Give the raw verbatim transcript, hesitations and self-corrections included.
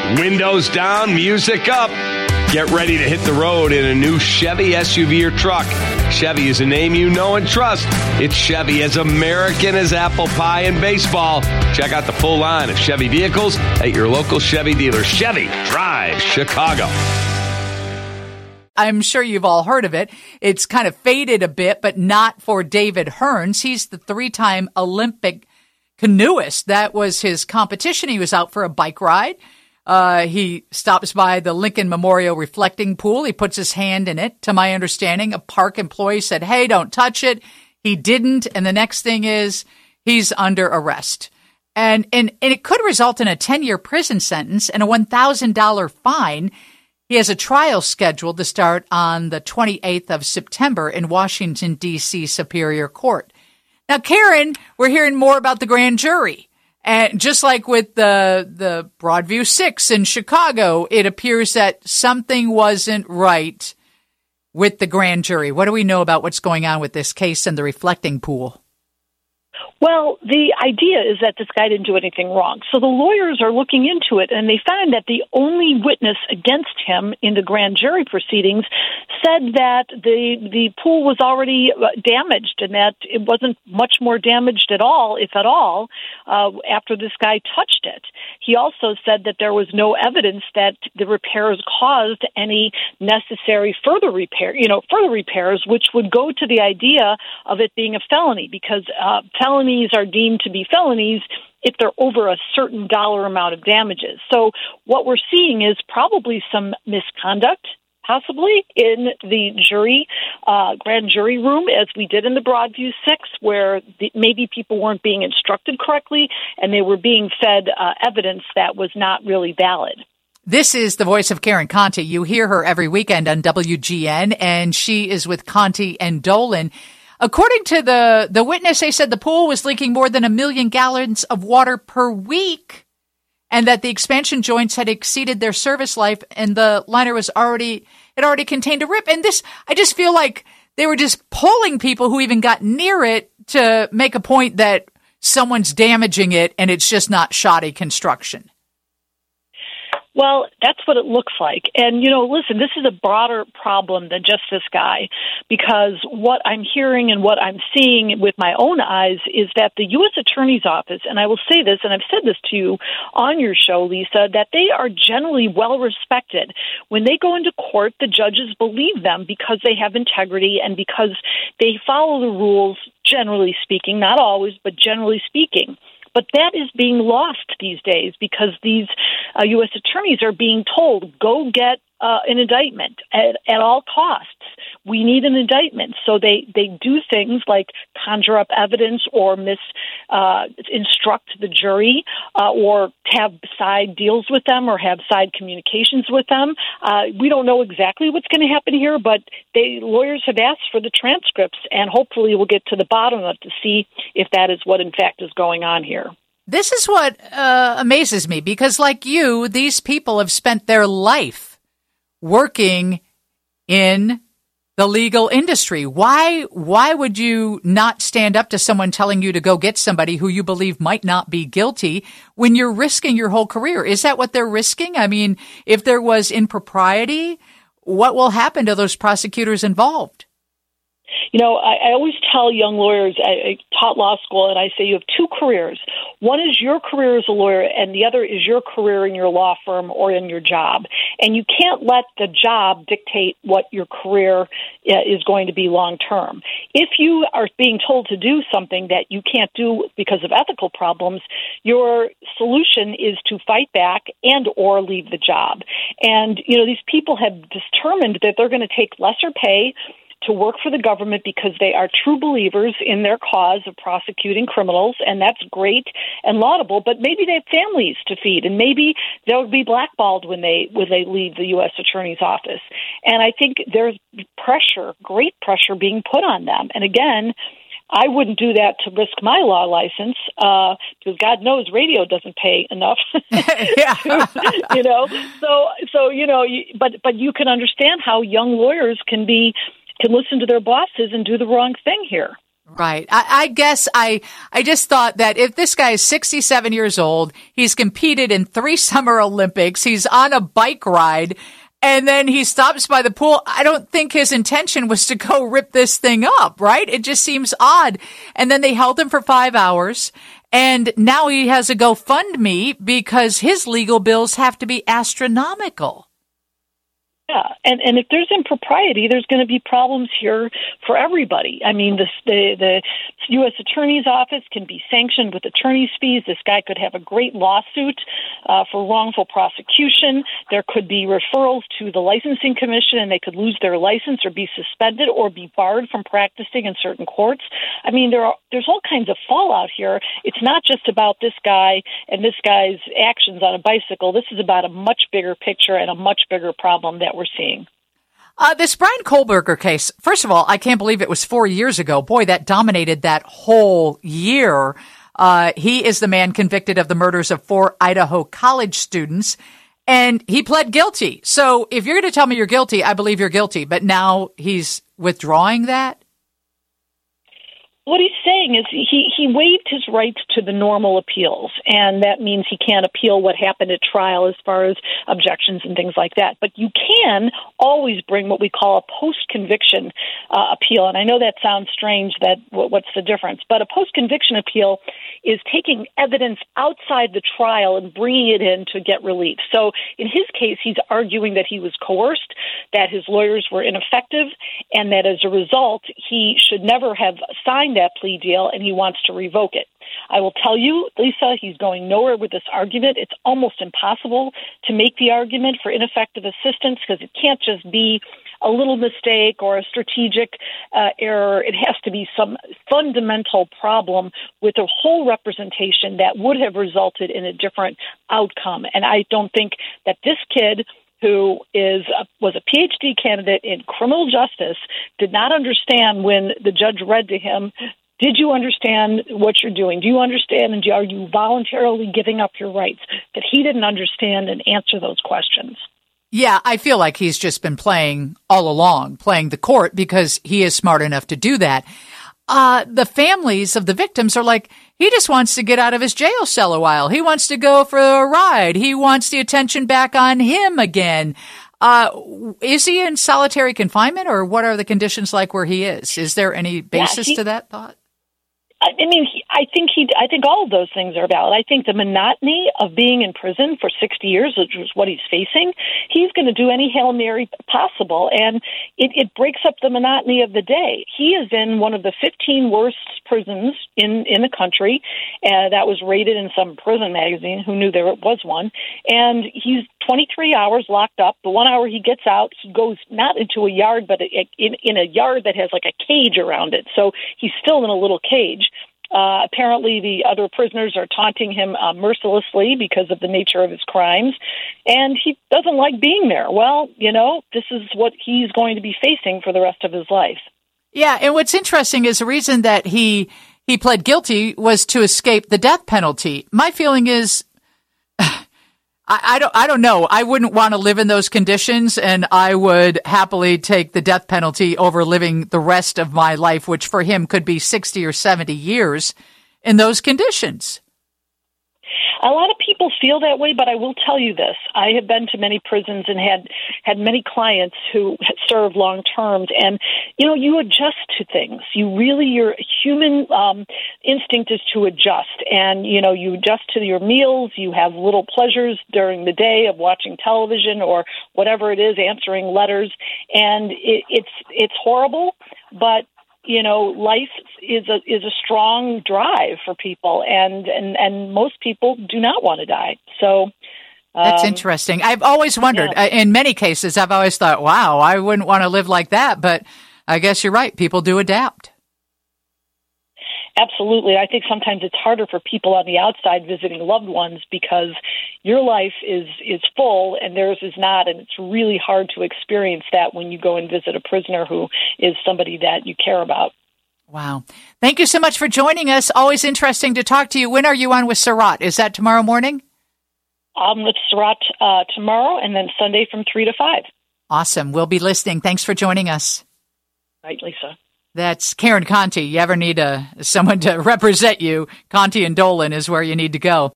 Windows down, music up. Get ready to hit the road in a new Chevy S U V or truck. Chevy is a name you know and trust. It's Chevy, as American as apple pie and baseball. Check out the full line of Chevy vehicles at your local Chevy dealer. Chevy drives Chicago. I'm sure you've all heard of it. It's kind of faded a bit, but not for David Hearns. He's the three-time Olympic canoeist. That was his competition. He was out for a bike ride. Uh, he stops by the Lincoln Memorial reflecting pool. He puts his hand in it. To my understanding, a park employee said, hey, don't touch it. He didn't. And the next thing is he's under arrest. And, and, and it could result in a ten-year prison sentence and a one thousand dollars fine. He has a trial scheduled to start on the twenty-eighth of September in Washington, D C Superior Court. Now, Karen, we're hearing more about the grand jury. And just like with the the Broadview Six in Chicago, it appears that something wasn't right with the grand jury. What do we know about what's going on with this case and the reflecting pool? Well, the idea is that this guy didn't do anything wrong. So the lawyers are looking into it, and they found that the only witness against him in the grand jury proceedings said that the the pool was already damaged and that it wasn't much more damaged at all, if at all, uh, after this guy touched it. He also said that there was no evidence that the repairs caused any necessary further repair, you know, further repairs, which would go to the idea of it being a felony, because uh, felonies are deemed to be felonies if they're over a certain dollar amount of damages. So what we're seeing is probably some misconduct, possibly in the jury, uh, grand jury room, as we did in the Broadview Six, where the, maybe people weren't being instructed correctly and they were being fed uh, evidence that was not really valid. This is the voice of Karen Conti. You hear her every weekend on W G N, and she is with Conti and Dolan. According to the, the witness, they said the pool was leaking more than a million gallons of water per week, and that the expansion joints had exceeded their service life, and the liner was already, it already contained a rip. And this, I just feel like they were just polling people who even got near it to make a point that someone's damaging it and it's just not shoddy construction. Well, that's what it looks like. And, you know, listen, this is a broader problem than just this guy, because what I'm hearing and what I'm seeing with my own eyes is that the U S Attorney's Office, and I will say this, and I've said this to you on your show, Lisa, that they are generally well respected. When they go into court, the judges believe them because they have integrity and because they follow the rules, generally speaking, not always, but generally speaking. But that is being lost these days because these uh, U S attorneys are being told, go get uh, an indictment at, at all costs. We need an indictment. So they, they do things like conjure up evidence or mis uh, instruct the jury uh, or have side deals with them or have side communications with them. Uh, we don't know exactly what's going to happen here, but they lawyers have asked for the transcripts, and hopefully we'll get to the bottom of it to see if that is what in fact is going on here. This is what uh, amazes me, because like you, these people have spent their life working in the legal industry. Why, why would you not stand up to someone telling you to go get somebody who you believe might not be guilty when you're risking your whole career? Is that what they're risking? I mean, if there was impropriety, what will happen to those prosecutors involved? You know, I, I always tell young lawyers, I, I taught law school, and I say you have two careers. One is your career as a lawyer, and the other is your career in your law firm or in your job. And you can't let the job dictate what your career uh, is going to be long term. If you are being told to do something that you can't do because of ethical problems, your solution is to fight back and or leave the job. And, you know, these people have determined that they're going to take lesser pay to work for the government because they are true believers in their cause of prosecuting criminals, and that's great and laudable, but maybe they have families to feed, and maybe they'll be blackballed when they when they leave the U S Attorney's Office. And I think there's pressure, great pressure being put on them. And again, I wouldn't do that to risk my law license, uh, because God knows radio doesn't pay enough. to, you know, so so you know, but but you can understand how young lawyers can be can listen to their bosses and do the wrong thing here. Right. I, I guess I, I just thought that if this guy is sixty-seven years old, he's competed in three Summer Olympics, he's on a bike ride, and then he stops by the pool. I don't think his intention was to go rip this thing up, right? It just seems odd. And then they held him for five hours, and now he has a GoFundMe because his legal bills have to be astronomical. Yeah, and and if there's impropriety, there's going to be problems here for everybody. I mean, the the, the U S Attorney's Office can be sanctioned with attorney's fees. This guy could have a great lawsuit uh, for wrongful prosecution. There could be referrals to the Licensing Commission, and they could lose their license or be suspended or be barred from practicing in certain courts. I mean, there are there's all kinds of fallout here. It's not just about this guy and this guy's actions on a bicycle. This is about a much bigger picture and a much bigger problem that we're seeing. Uh, this Brian Kohlberger case, first of all, I can't believe it was four years ago. Boy, that dominated that whole year. Uh, he is the man convicted of the murders of four Idaho college students, and he pled guilty. So if you're going to tell me you're guilty, I believe you're guilty. But now he's withdrawing that? What he's saying is he, he waived his rights to the normal appeals, and that means he can't appeal what happened at trial as far as objections and things like that. But you can always bring what we call a post-conviction uh, appeal, and I know that sounds strange, that what's the difference? But a post-conviction appeal is taking evidence outside the trial and bringing it in to get relief. So in his case, he's arguing that he was coerced, that his lawyers were ineffective, and that as a result, he should never have signed that plea deal, and he wants to revoke it. I will tell you, Lisa, he's going nowhere with this argument. It's almost impossible to make the argument for ineffective assistance because it can't just be a little mistake or a strategic uh, error. It has to be some fundamental problem with a whole representation that would have resulted in a different outcome. And I don't think that this kid, who is a, was a P H D candidate in criminal justice, did not understand when the judge read to him, did you understand what you're doing? Do you understand, and are you voluntarily giving up your rights? That he didn't understand and answer those questions. Yeah, I feel like he's just been playing all along, playing the court because he is smart enough to do that. Uh, the families of the victims are like, he just wants to get out of his jail cell a while. He wants to go for a ride. He wants the attention back on him again. Uh, is he in solitary confinement, or what are the conditions like where he is? Is there any basis yeah, he, to that thought? I mean, he, I think he. I think all of those things are valid. I think the monotony of being in prison for sixty years, which is what he's facing, he's going to do any Hail Mary possible, and it, it breaks up the monotony of the day. He is in one of the fifteen worst prisons in, in the country, and that was rated in some prison magazine. Who knew there was one? And he's twenty-three hours locked up. The one hour he gets out, he goes not into a yard, but in, in a yard that has like a cage around it. So he's still in a little cage. Uh, apparently, the other prisoners are taunting him uh, mercilessly because of the nature of his crimes, and he doesn't like being there. Well, you know, this is what he's going to be facing for the rest of his life. Yeah, and what's interesting is the reason that he he pled guilty was to escape the death penalty. My feeling is, I, I don't I don't know. I wouldn't want to live in those conditions, and I would happily take the death penalty over living the rest of my life, which for him could be sixty or seventy years in those conditions. A lot of people feel that way, but I will tell you this. I have been to many prisons and had, had many clients who served long terms, and, you know, you adjust to things. You really, your human um, instinct is to adjust, and, you know, you adjust to your meals. You have little pleasures during the day of watching television or whatever it is, answering letters, and it, it's it's horrible, but you know, life is a is a strong drive for people, and, and, and most people do not want to die. So um, that's interesting. I've always wondered. Yeah. In many cases, I've always thought, "Wow, I wouldn't want to live like that." But I guess you're right. People do adapt. Absolutely. I think sometimes it's harder for people on the outside visiting loved ones because your life is, is full and theirs is not, and it's really hard to experience that when you go and visit a prisoner who is somebody that you care about. Wow. Thank you so much for joining us. Always interesting to talk to you. When are you on with Sarat? Is that tomorrow morning? I'm with Sarat uh, tomorrow, and then Sunday from three to five. Awesome. We'll be listening. Thanks for joining us. Right, Lisa. That's Karen Conti. You ever need a someone to represent you, Conti and Dolan is where you need to go.